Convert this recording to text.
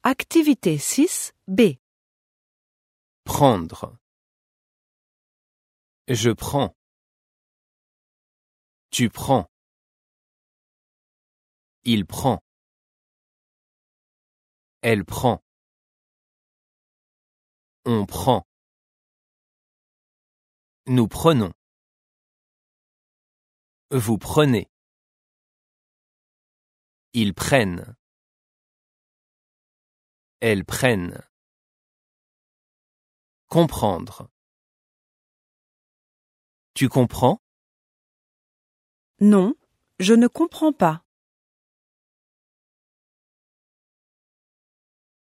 Activité 6B. Prendre. Je prends. Tu prends. Il prend. Elle prend. On prend. Nous prenons. Vous prenez. Ils prennent. Elles prennent. Comprendre. Tu comprends? Non, je ne comprends pas.